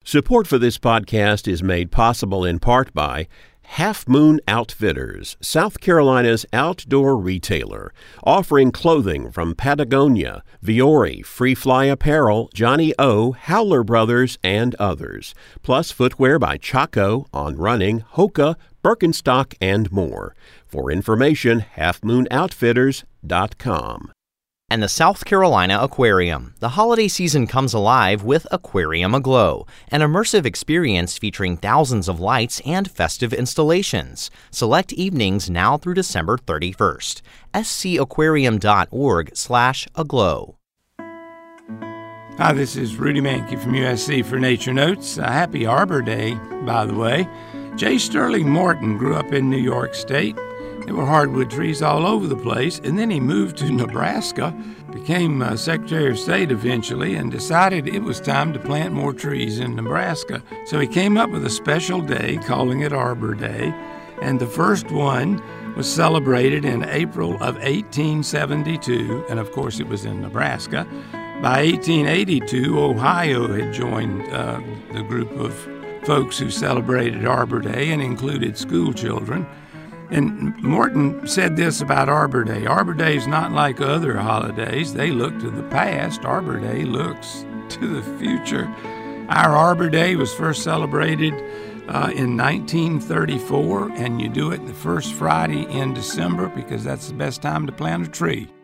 Support for this podcast is made possible in part by Half Moon Outfitters, South Carolina's outdoor retailer, offering clothing from Patagonia, Viore, Free Fly Apparel, Johnny O, Howler Brothers, and others, plus footwear by Chaco, On Running, Hoka, Birkenstock, and more. For information, halfmoonoutfitters.com. And the South Carolina Aquarium. The holiday season comes alive with Aquarium Aglow, an immersive experience featuring thousands of lights and festive installations. Select evenings now through December 31st. scaquarium.org/aglow. Hi, this is Rudy Mankey from USC for Nature Notes. Happy Arbor Day, by the way. J. Sterling Morton grew up in New York State. There were hardwood trees all over the place, and then he moved to Nebraska, became Secretary of State eventually, and decided it was time to plant more trees in Nebraska. So he came up with a special day, calling it Arbor Day, and the first one was celebrated in April of 1872, and of course it was in Nebraska. By 1882, Ohio had joined the group of folks who celebrated Arbor Day and included school children. And Morton said this about Arbor Day. Arbor Day is not like other holidays. They look to the past. Arbor Day looks to the future. Our Arbor Day was first celebrated in 1934, and you do it the first Friday in December because that's the best time to plant a tree.